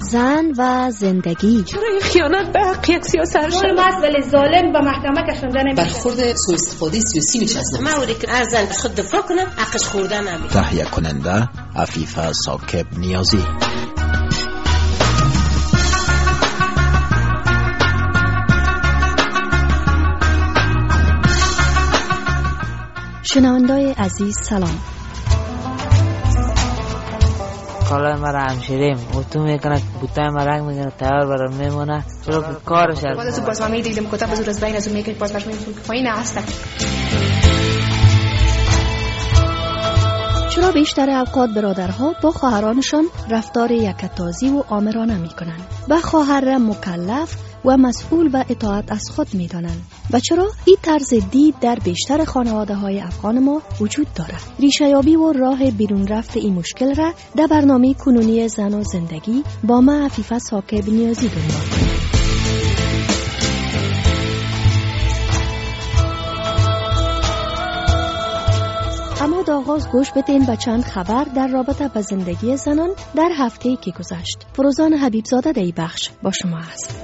زن و زندگی. چرا این خیانت به حق یک سیاست شد؟ مسئله ظالم به محکمه کشونده نمیشه. برخورد سوء استفاده سیاسی میشه از موری که ارزن خود دفاع کنه حقش خوردن نمیشه. تهیه کننده عفیفه ثاقب نیازی. شنوندای عزیز سلام. کالای مرا همشیریم اتو میکنه بوتای مرنگ میکنه تیار برای میمونه چرا که کارش هست باز تو باز ما میدیدیم کتاب زور از بین از اون میکنه باز برش میمونیم که پایین هستن. چرا بیشتر اوقات برادرها با خواهرانشان رفتار یکتازی و آمرانه میکنند و خواهر را مکلف و مسئول و اطاعت از خود میدانند و چرا این طرز دید در بیشتر خانواده های افغان ما وجود دارد؟ ریشه یابی و راه بیرون رفت این مشکل را در برنامه کنونی زن و زندگی با من عفیفه ثاقب نیازی دنبال کنیم. اما در آغاز گوش بدین به چند خبر در رابطه با زندگی زنان در هفته‌ای که گذشت. فروزان حبیبزاده در این بخش با شما است.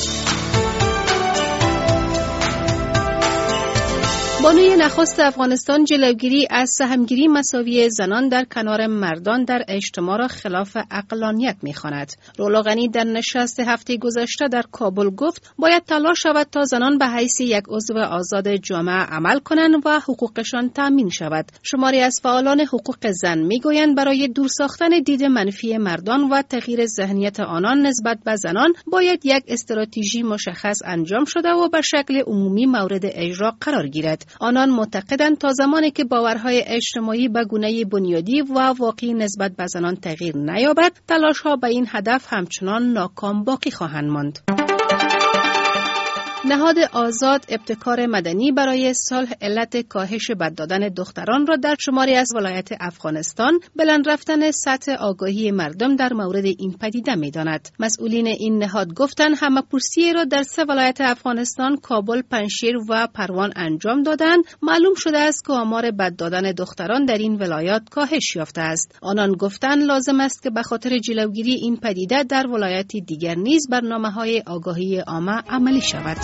بانوی نخست افغانستان جلوگیری از سهمگیری مساوی زنان در کنار مردان در اجتماع را خلاف عقلانیت می‌خواند. رولا غنی در نشست هفته گذشته در کابل گفت باید تلاش شود تا زنان به حیث یک عضو آزاد جامعه عمل کنند و حقوقشان تامین شود. شماری از فعالان حقوق زن می‌گویند برای دور ساختن دید منفی مردان و تغییر ذهنیت آنان نسبت به زنان باید یک استراتژی مشخص انجام شده و به شکل عمومی مورد اجرا قرار گیرد. آنان معتقدند تا زمانی که باورهای اجتماعی به گونه بنیادی و واقعی نسبت به زنان تغییر نیابد، تلاش‌ها به این هدف همچنان ناکام باقی خواهند ماند. نهاد آزاد ابتکار مدنی برای صلح علت کاهش بد دادن دختران را در شماری از ولایت افغانستان بلند رفتن سطح آگاهی مردم در مورد این پدیده می‌داند. مسئولین این نهاد گفتند همه‌پرسی را در 3 ولایت افغانستان کابل، پنجشیر و پروان انجام دادند. معلوم شده است که آمار بد دادن دختران در این ولایات کاهش یافته است. آنان گفتند لازم است که به خاطر جلوگیری این پدیده در ولایات دیگر نیز برنامه‌های آگاهی عامه عملی شود.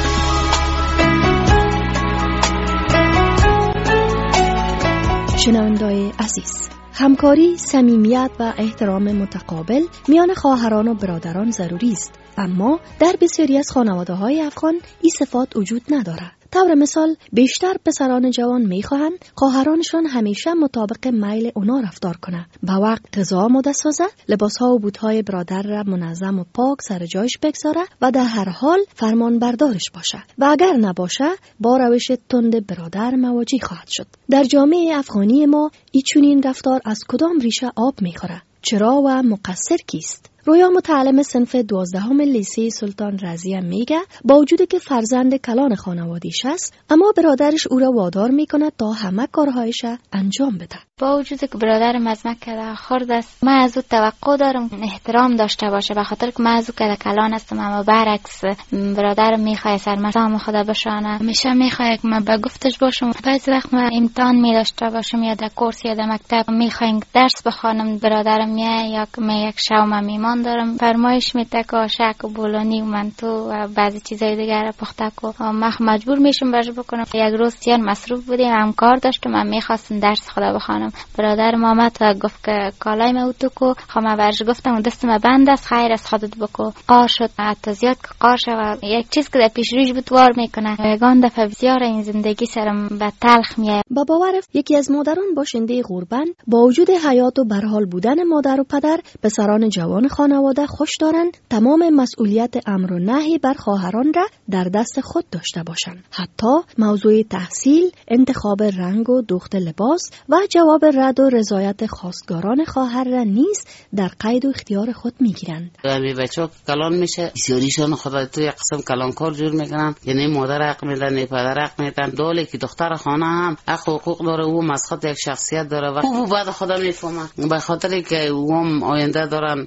شنوندای عزیز، همکاری، صمیمیت و احترام متقابل میان خواهران و برادران ضروری است، اما در بسیاری از خانواده‌های افغان این صفات وجود ندارد. طور مثال بیشتر پسران جوان میخواهند خواهرانشان همیشه مطابق میل اونا رفتار کنند، به وقت غذا آماده سازه، لباسها و بوتهای برادر را منظم و پاک سر جایش بگذاره و در هر حال فرمان بردارش باشه و اگر نباشه با روش تند برادر مواجه خواهد شد. در جامعه افغانی ما این چنین رفتار از کدام ریشه آب میخوره؟ چرا و مقصر کیست؟ رویا متعلم صنف 12 لیسه سلطان رضیه میگه با وجودی که فرزند کلان خانوادیش است، اما برادرش او را وادار میکنه تا همه کارهایش انجام بده. با وجودی که برادرم از مکه خرد است، من از او توقع دارم احترام داشته باشه، به خاطر که من از او که کلان هستم، اما برعکس برادرم میخواد سرمسام خدا بشانه، همیشه میخواد که من به گفتش باشم. بعضی وقت من امتحان میداشته باشم یا در کورس یا در مکتب میخوایم درس بخوانم، برادرم میاد یا که من یک شام میمان دارم فرمایش میده که آشک و بولونی و منتو و بعضی چیزای دیگر پخته کو، من مجبور میشم برش بکنم. یک روز سیان مصروف بودیم، هم کار داشتم، من میخواستم درس خدا بخوانم. برادر مامت گفت که کالای ما اوتو کو، خب برش گفتم دست ما بند است، خیر از خودت بکو. قار شد، حتی زیاد که قار شد، یک چیز که در پیش روش بود وار میکنه. یگان دفعه بسیار این زندگی سرم به تلخ میاد. با باور یکی از مادران باشنده غربن با وجود حیات و برحال بودن مادر و پدر، پسران جوان خانواده خوش دارند تمام مسئولیت امر و نهی بر خواهران را در دست خود داشته باشند. حتی موضوع تحصیل، انتخاب رنگ و دوخت لباس و جواب رد و رضایت خواستگاران خواهر را نیز در قید و اختیار خود میگیرند. همین بچه‌ها کلان میشه، بسیاریشون خدا تو یک قسم کلانکار جور میکنن، یعنی مادر حق میدن، نه پدر حق میدن. دوله که دختر خانه هم حق و حقوق داره، او مسخط یک شخصیت داره و او بعد خدا میفهمه، به خاطر که او هم آینده دارن، یک قدر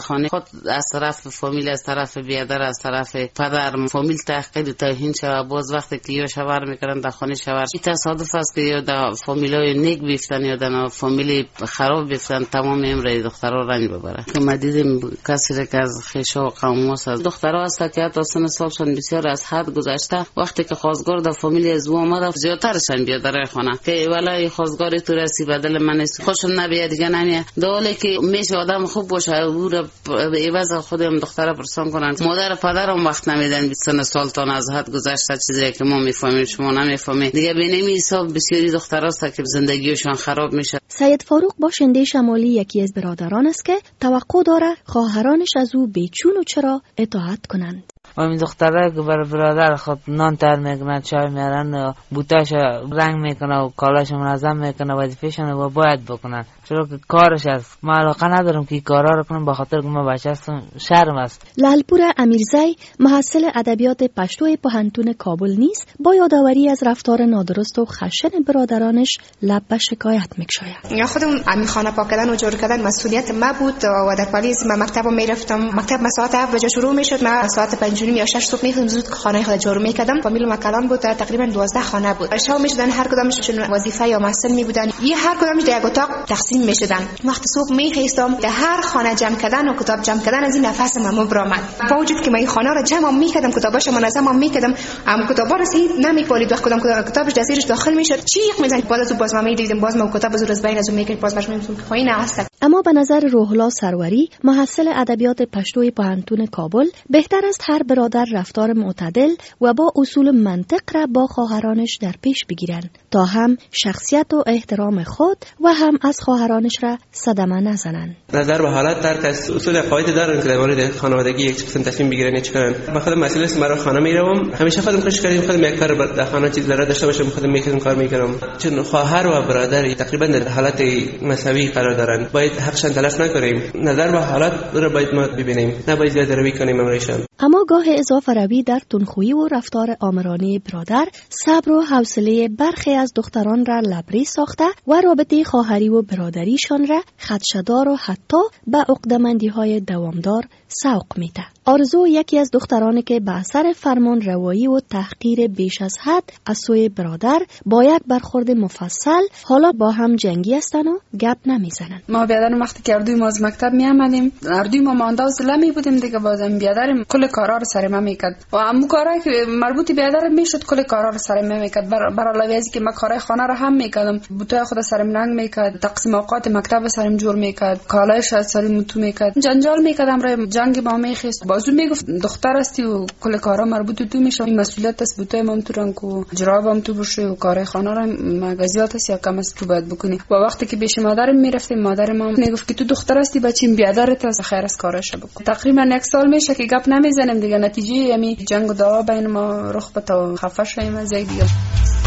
خانه خود از طرف فامیل، از طرف بیادر، از طرف پدر فامیل تحقیر و توهین شود. باز وقتی که یا شوهر میکردن در خانه شوهر، این تصادف است که یا در فامیلای نیک بیفتن یا در فامیل خراب بیفتن، تمام عمر دخترها رنج ببره. که ما دیدیم کسی که از خیشا و قوم است، دخترها است که حتی سن سالشون بسیار از حد گذشته، وقتی که خواستگار در فامیل از او آمده زیادترشن بیادر خانه که والله خواستگاری تو رسی بدل من است، خوشم نبیاد دیگه نمیه. داله که میشه آدم خوب باشه او را به عوض خودم دختر پرسان کنن. مادر پدرم وقت نمیدن 20 سال تا از حد گذشته، چیزی که ما میفهمیم شما نمیفهمید دیگه. به نمی حساب بسیاری دختراست که زندگیشان خراب میشه. سید فاروق باشنده شمالی یکی از برادران است که توقع داره خواهرانش از او بیچون و چرا اطاعت کنند. این دختره که بر برادر خود نان تر میکنه، چای میارن، بوتاش رنگ میکنه و کالاش منظم میکنه، وظیفه‌شون رو باید بکنن، چرا که کارش است. ما علاقه ندارم که کارا رو کنم، به خاطر که ما بچه هستم، شرم است. لالپور امیرزی محصل ادبیات پشتو پوهنتون کابل نیست، با یادآوری از رفتار نادرست و خشن برادرانش لب به شکایت میکشاید. خودم امی خانه پاک کردن و جور کردن مسئولیت ما بود و در پالیز ما مکتب میرفتم. مکتب ساعت 7 بجه شروع میشد، ما ساعت 5 یا 6 صبح میخوام زود خانه خود جارو میکردم. فامیل ما کلان بود، تقریبا 12 خانه بود. شب میشدن هر کدامشون وظیفه یا محصل می بودن، یه هر کدامش در یک اتاق تقسیم میشدن. وقتی صبح میخواستم در هر خانه جمع کردن و کتاب جمع کردن از این نفس ما برآمد. با وجود که من خانه را جمع میکردم، کتاباش منظم میکردم، اما کتابا رو صحیح نمیپالید. وقت کتابش دستش داخل میشد چیخ میزنه. باز تو باز ما میدیدیم، باز ما کتاب زور از بین از میکرد، باز باش میگفتم که خاین هست. اما به نظر روح الله سروری محصل ادبیات پشتو پوهنتون کابل بهتر است هر برادر رفتار معتدل و با اصول منطق را با خواهرانش در پیش بگیرند تا هم شخصیت و احترام خود و هم از خواهرانش را صدمه نزنند. نظر به حالت در اصول قواعد دارن که در مورد خانوادگی یک قسم تصمیم بگیرن چیکارن. من خودم مسئول است، مرا خانه میروم، همیشه خودم کوشش کردم خودم یک کار در خانه چیز داشته باشم، خودم میکردم کار میکردم. چون خواهر و برادر تقریبا در حالت مساوی قرار دارن، باید حقشان تلف نکنیم. نظر به حالت رو باید ما ببینیم، نباید زیاده روی کنیم امرشان. اما گاه اضافه روی در تندخویی و رفتار آمرانه برادر صبر و حوصله برخی از دختران را لبریز ساخته و رابطه خواهری و برادریشان را خدشه‌دار و حتی به عقده‌مندی‌های دوامدار سوق میده. آرزو یکی از دخترانی که به اثر فرمان روایی و تحقیر بیش از حد از سوی برادر با یک برخورد مفصل حالا با هم جنگی هستن و گپ نمیزنن. ما بیادرم وقتی که اردوی ما از مکتب می آمدیم، اردوی ما مانده و زله می بودیم دیگه، بازم بیادرم کل کارا رو سر ما میکرد و همون کارایی که مربوط بیادر میشد کل کارا رو سر ما میکرد. بر علاوه از که من کارهای خانه رو هم میکردم، بوتای خود سرم رنگ میکرد، تقسیم اوقات مکتب سرم جور میکرد، کالایش از سرم تو میکرد، جنجال میکردم، رای جنگ با میخست. بازو میگفت دختر هستی و کل کارا مربوط تو میشه، این مسئولیت است، بوتای ما تو رنگ و جرابم تو باشه و کارهای خانه رو مغازیات است یا کم است تو باید بکنی. و وقتی که پیش مادرم میرفتیم، مادرم میگفت که تو دختر هستی بچیم بیادرت است، خیر از کارش بکن. تقریبا یک سال میشه که گپ نمیزنیم دیگه، نتیجه یعنی جنگ و دعوا بین ما رخ به تو خفه شدیم از یک دیگه.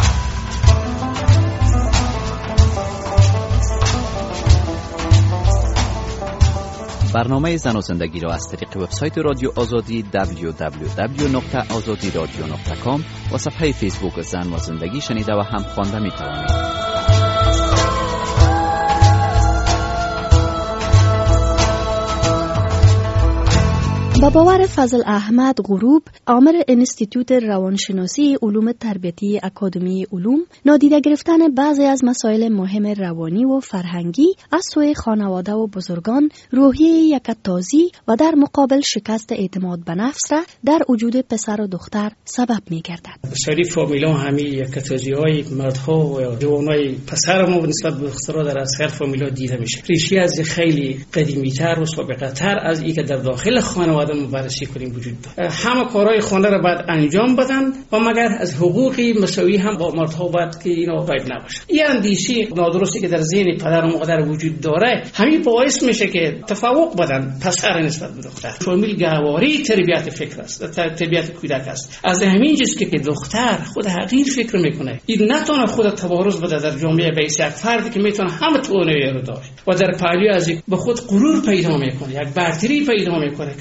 برنامه زن و زندگی را از طریق وبسایت رادیو آزادی www.azadiradio.com و صفحه فیسبوک زن و زندگی شنیده و هم خوانده می توانید. با باور فضل احمد غروب، عامر انستیتوت روانشناسی علوم تربیتی اکادمی علوم، نادیده گرفتن بعضی از مسائل مهم روانی و فرهنگی از سوی خانواده و بزرگان روحیه یکتازی و در مقابل شکست اعتماد به نفس را در وجود پسر و دختر سبب می گردد. بسیاری فامیلا همی یکتازی های مردها و جوانای پسر ما نسبت به دخترها در اکثر فامیلا دیده میشه. ریشه از خیلی قدیمی تر و سابقه تر از این که در داخل خانواده بررسی کنیم وجود دارد. همه کارهای خانه را باید انجام بدن و مگر از حقوقی مساوی هم با مردها باید که اینا باید نباشه. این اندیشه نادرستی که در ذهن پدر و مادر وجود داره همین باعث میشه که تفوق بدن پسر نسبت به دختر. فامیل گهواره تربیت فکر است، تربیت کودک است. از همین جست که دختر خود حقیر فکر میکنه، این نتونه خود تبارز بده در جامعه به یک فردی که میتونه همه توانایی رو داشت و در پهلو از به خود غرور پیدا میکنه، یک برتری پیدا میکنه که من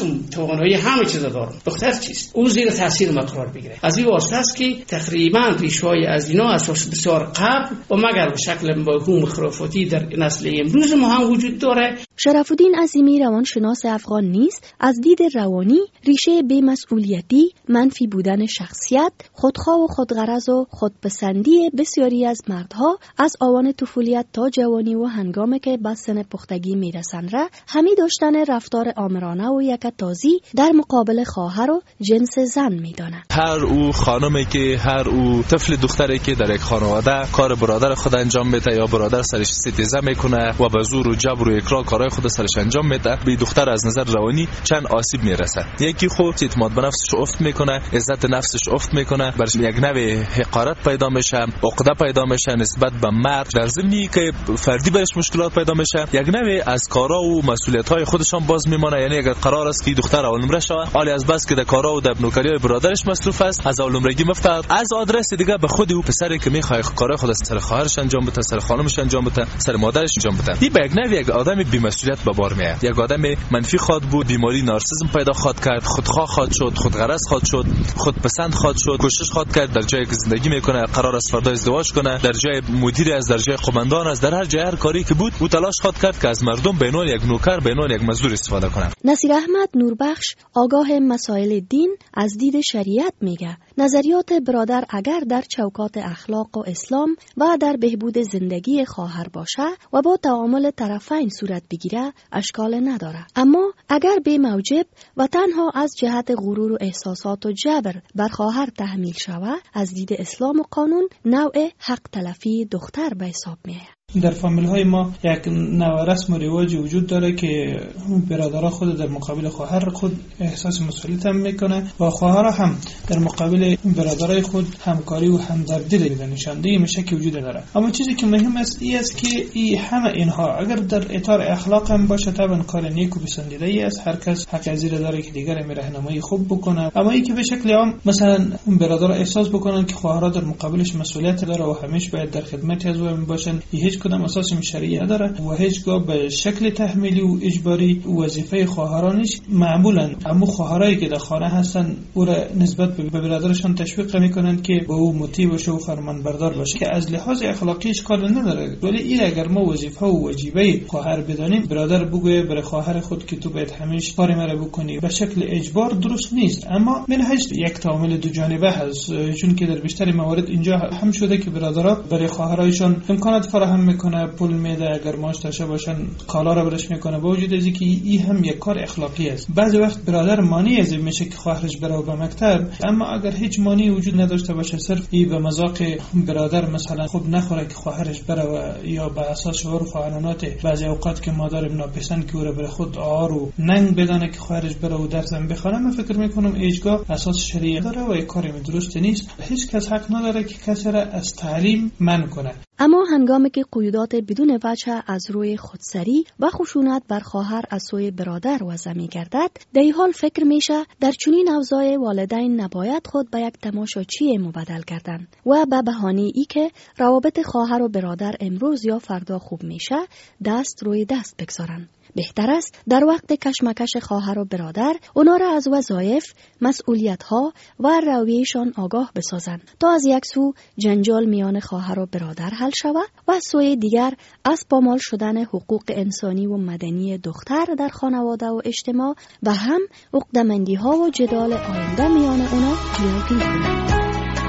رسم توانایی همه چیز دارم، دختر چیست؟ او زیر تاثیر ما قرار بگیره. از این واسطه است که تقریبا ریشه‌های از اینا از بسیار قبل و مگر به شکل مفهوم خرافاتی در نسل امروز ما هم وجود داره. شرف‌الدین عظیمی روانشناس افغان نیز از دید روانی ریشه بی‌مسئولیتی، منفی بودن شخصیت، خودخواه و خودغرض و خودپسندی بسیاری از مردها از آوان طفولیت تا جوانی و هنگامی که به سن پختگی میرسند را همی داشتن رفتار آمرانه و یکتازی در مقابل خواهر و جنس زن میدانند. هر او خانمی که هر او طفل دختری که در یک خانواده کار برادر خود انجام میده یا برادر سرش ستیزه میکنه و به زور و جبر و اکراه کارهای خود سرش انجام میده، به دختر از نظر روانی چند آسیب میرسه. یکی خود اعتماد به نفسش افت میکنه، عزت نفسش افت میکنه، برش یک نوع حقارت پیدا میشه، عقده پیدا میشه نسبت به مرد، در ضمنی که فردی برش مشکلات پیدا میشه، یک نوع از کارا و مسئولیت‌های خودشان باز میمونه. یعنی اگر قرار است که دختر اولنمره شوه، حالی از بس که در کارا و در نوکری‌های برادرش مصروف است، از اولنمرگی مفتاد، از آدرس دیگه به خود او پسری که میخواد کارای خود سر خواهرش انجام بده، سر خانمش انجام بده، سر مادرش انجام بده. این به یک نوع یک آدم بی‌مسئولیت به بار میاد. یک آدم منفی خواد بود، بیماری نارسیسم پیدا خواد کرد، خودخواه خواد شد، خودغرض خواد شد، خودپسند خواد شد، کوشش خواد کرد در جایی که زندگی میکنه قرار است فردا ازدواج کنه، در جای مدیر از در جای قماندان از در هر جای هر کاری که بود او تلاش خواد کرد که از مردم به عنوان یک نوکر، به عنوان یک مزدور استفاده کنه. نصیر احمد نوربخش آگاه مسائل دین از دید شریعت میگه نظریات برادر اگر در چوکات اخلاق و اسلام و در بهبود زندگی خواهر باشه و با تعامل طرفین صورت بگیره اشکال نداره، اما اگر به موجب و تنها از جهت غرور و احساسات و جبر بر خواهر تحمیل شوه از دید اسلام و قانون نوع حق تلفی دختر به حساب میاد. در فامیل های ما یک نوع رسم و رواج وجود داره که برادرها خود در مقابل خواهر خود احساس مسئولیت هم میکنه و خواهرها هم در مقابل برادرای خود همکاری و همدردی نشانده میشه که وجود داره. اما چیزی که مهم است این است که همه اینها اگر در اطار اخلاق هم باشه طبعا کار نیک و پسندیده ای است، هر کس حق از این داره که دیگر می راهنمایی خوب بکنه. اما این که به شکل عام مثلا برادرها احساس بکنن که خواهرها در مقابلش مسئولیت داره و همیشه باید در خدمت از او باشن، هیچ کدام اساس شرعی نداره و هیچگاه به شکل تحمیلی و اجباری وظیفه خواهرانش معمولا اما خواهرایی که در خانه هستن او را نسبت به برادرشان تشویق میکنن که به او مطیع باشه و فرمانبردار باشه که از لحاظ اخلاقی اشکال نداره. ولی این اگر ما وظیفه و واجبه خواهر بدانیم، برادر بگویه برای خواهر خود که تو باید همیشه کار مرا بکنی به شکل اجبار درست نیست، اما منهج یک تعامل دو جانبه هست، چون که در بیشتر موارد اینجا هم شده که برادرها برای خواهرایشان امکانات فراهم میکنه، پول میده، اگر ماش داشته باشن کالا را برش میکنه، با وجود اینکه این هم یک کار اخلاقی است. بعضی وقت برادر مانع از میشه که خواهرش بره به مکتب، اما اگر هیچ مانعی وجود نداشته باشه، صرف این به مذاق برادر مثلا خوب نخوره که خواهرش بره و یا به اساس عرف و قانونات بعضی اوقات که مادر ناپسند که او بره خود آر و ننگ بدانه که خواهرش بره و درس هم بخونه، من فکر میکنم ایجگاه اساس شرعی داره و یک کاری درست نیست. هیچ کس حق نداره که کسی را از تعلیم منع کنه. اما هنگامی که قیودات بدون وجه از روی خودسری و خشونت بر خواهر از سوی برادر وضع می‌گردد، در این حال فکر میشه در چنین اوضاع والدین نباید خود به یک تماشاچی مبدل کردند و به بهانه ای که روابط خواهر و برادر امروز یا فردا خوب میشه دست روی دست بگذارند. بهتر است در وقت کشمکش خواهر و برادر اونا را از وظایف، مسئولیت‌ها و رویه‌شان آگاه بسازند تا از یک سو جنجال میان خواهر و برادر حل شود و از سوی دیگر از پامال شدن حقوق انسانی و مدنی دختر در خانواده و اجتماع و هم عقده‌مندی‌ها و جدال آینده میان اونا جلوگیری کنند.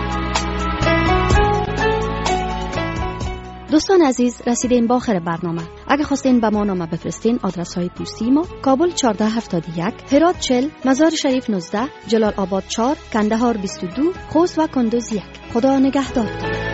دوستان عزیز، رسیدیم به آخر برنامه. اگه خواستین به ما نامه بفرستین، آدرس های پستی ما: کابل 1471، هرات 40، مزار شریف 19، جلال آباد 4، کندهار 22، خوست و کندوز 1. خدا نگهدار.